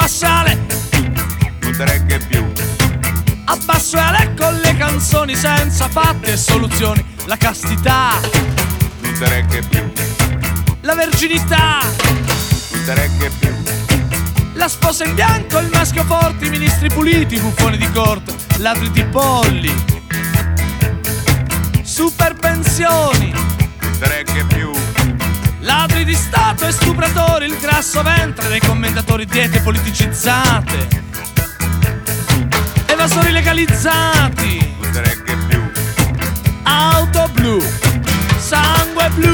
Abbasso e ale, non te regge più. abbasso e ale con le canzoni senza fatti e soluzioni. La castità, Non te regge più. la verginità, Non te regge più. la sposa in bianco, il maschio forte, i ministri puliti, buffoni di corte, ladri di polli, super pensioni, Non te regge più. ladri di Stato e stupratori, il grasso ventre dei commentatori, diete politicizzate, evasori legalizzati, Non te regge più. auto blu, sangue blu.